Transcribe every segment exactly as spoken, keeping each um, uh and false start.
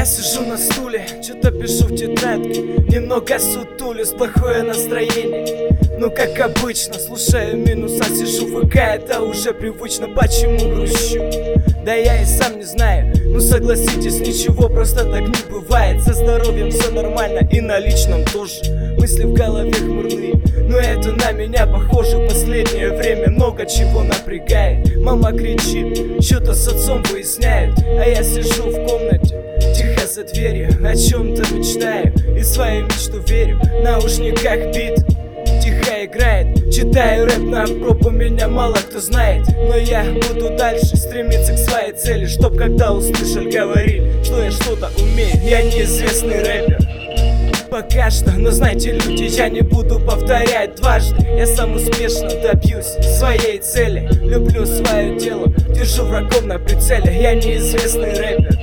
Я сижу на стуле, что-то пишу в тетрадке, немного сутулюсь, плохое настроение. Ну как обычно, слушаю минуса, сижу в ВК, это уже привычно, почему грущу? Да я и сам не знаю, ну согласитесь, ничего просто так не бывает. Со здоровьем все нормально и на личном тоже. Мысли в голове хмурные, но это на меня похоже. В последнее время много чего напрягает. Мама кричит, что-то с отцом выясняют, а я сижу в комнате тихо за дверью, о чем-то мечтаю и свою мечту верю. В наушниках бит тихо играет, читаю рэп на пробу, меня мало кто знает, но я буду дальше стремиться к своей цели, чтоб когда услышали, говорили, что я что-то умею. Я неизвестный рэпер пока что, но знаете, люди, я не буду повторять дважды. Я сам успешно добьюсь своей цели, люблю свое дело, держу врагов на прицеле. Я неизвестный рэпер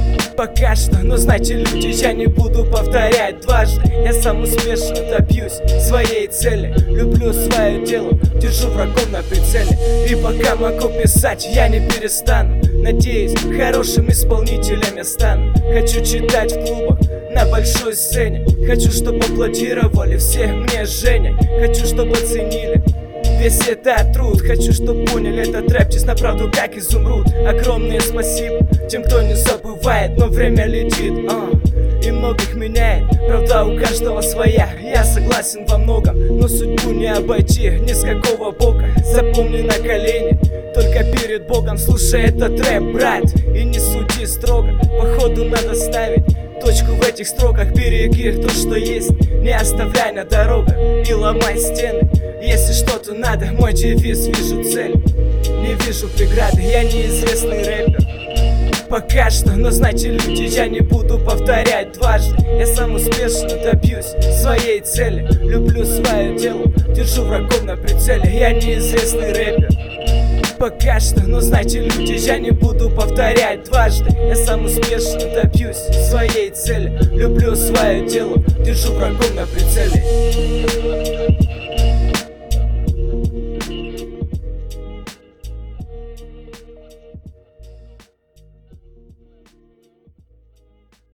пока что, но знаете, люди, я не буду повторять дважды. Я сам успешно добьюсь своей цели, люблю свое дело, держу врагов на прицеле. И пока могу писать, я не перестану. Надеюсь, хорошим исполнителем я стану. Хочу читать в клубах на большой сцене, хочу, чтобы аплодировали все мне Женя. Хочу, чтобы оценили весь этот труд, хочу, чтобы поняли этот рэп честно, правду как изумруд. Огромное спасибо тем, кто не забывает, но время летит а, и многих меняет. Правда у каждого своя, я согласен во многом, но судьбу не обойти ни с какого бока. Запомни на колени, только перед Богом. Слушай этот рэп, брат, и не суди строго. Походу надо ставить точку в этих строках. Береги то, что есть, не оставляй на дорогах и ломай стены. Если что-то надо, мой девиз, вижу цель, не вижу преграды. Я неизвестный рэпер пока что, но знаете, люди, я не буду повторять дважды. Я сам успешно добьюсь своей цели, люблю свое дело, держу врагов на прицеле. Я неизвестный рэпер пока что, но знаете, люди, я не буду повторять дважды. Я сам успешно добьюсь своей цели, люблю свое дело, держу врагов на прицеле.